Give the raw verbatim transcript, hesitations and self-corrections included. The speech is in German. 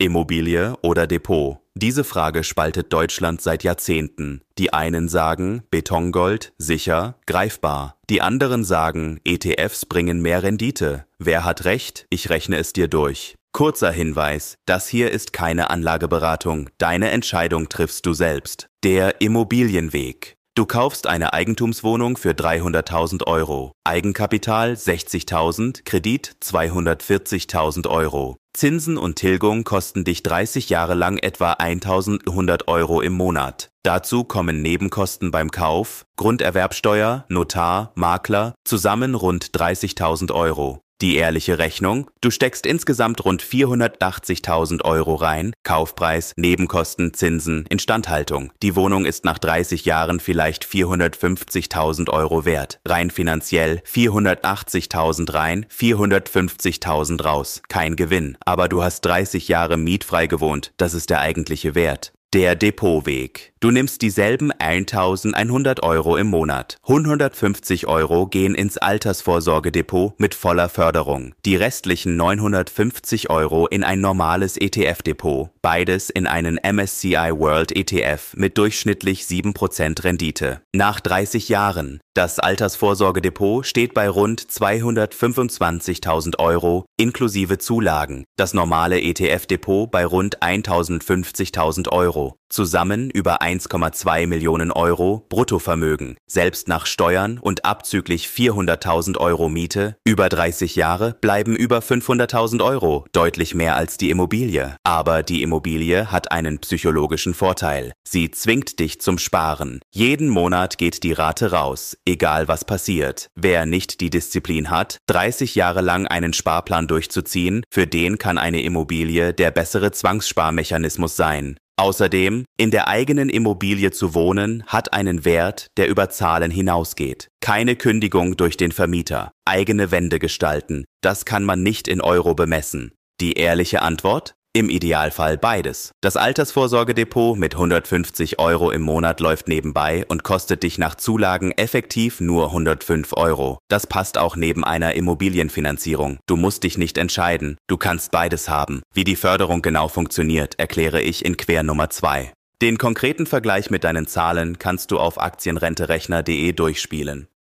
Immobilie oder Depot? Diese Frage spaltet Deutschland seit Jahrzehnten. Die einen sagen, Betongold, sicher, greifbar. Die anderen sagen, E T Fs bringen mehr Rendite. Wer hat recht? Ich rechne es dir durch. Kurzer Hinweis, das hier ist keine Anlageberatung. Deine Entscheidung triffst du selbst. Der Immobilienweg. Du kaufst eine Eigentumswohnung für dreihunderttausend Euro, Eigenkapital sechzigtausend, Kredit zweihundertvierzigtausend Euro. Zinsen und Tilgung kosten dich dreißig Jahre lang etwa eintausendeinhundert Euro im Monat. Dazu kommen Nebenkosten beim Kauf, Grunderwerbsteuer, Notar, Makler, zusammen rund dreißigtausend Euro. Die ehrliche Rechnung? Du steckst insgesamt rund vierhundertachtzigtausend Euro rein, Kaufpreis, Nebenkosten, Zinsen, Instandhaltung. Die Wohnung ist nach dreißig Jahren vielleicht vierhundertfünfzigtausend Euro wert. Rein finanziell vierhundertachtzigtausend rein, vierhundertfünfzigtausend raus. Kein Gewinn, aber du hast dreißig Jahre mietfrei gewohnt. Das ist der eigentliche Wert. Der Depotweg. Du nimmst dieselben eintausendeinhundert Euro im Monat. hundertfünfzig Euro gehen ins Altersvorsorgedepot mit voller Förderung. Die restlichen neunhundertfünfzig Euro in ein normales E T F-Depot. Beides in einen M S C I World E T F mit durchschnittlich sieben Prozent Rendite. Nach dreißig Jahren. Das Altersvorsorgedepot steht bei rund zweihundertfünfundzwanzigtausend Euro inklusive Zulagen. Das normale E T F-Depot bei rund eintausendfünfzigtausend Euro. Zusammen über eins Komma zwei Millionen Euro Bruttovermögen. Selbst nach Steuern und abzüglich vierhunderttausend Euro Miete, über dreißig Jahre bleiben über fünfhunderttausend Euro, deutlich mehr als die Immobilie. Aber die Immobilie hat einen psychologischen Vorteil. Sie zwingt dich zum Sparen. Jeden Monat geht die Rate raus, egal was passiert. Wer nicht die Disziplin hat, dreißig Jahre lang einen Sparplan durchzuziehen, für den kann eine Immobilie der bessere Zwangssparmechanismus sein. Außerdem, in der eigenen Immobilie zu wohnen, hat einen Wert, der über Zahlen hinausgeht. Keine Kündigung durch den Vermieter. Eigene Wände gestalten. Das kann man nicht in Euro bemessen. Die ehrliche Antwort? Im Idealfall beides. Das Altersvorsorgedepot mit hundertfünfzig Euro im Monat läuft nebenbei und kostet dich nach Zulagen effektiv nur hundertfünf Euro. Das passt auch neben einer Immobilienfinanzierung. Du musst dich nicht entscheiden. Du kannst beides haben. Wie die Förderung genau funktioniert, erkläre ich in Quer Nummer zwei. Den konkreten Vergleich mit deinen Zahlen kannst du auf aktienrenterechner punkt de durchspielen.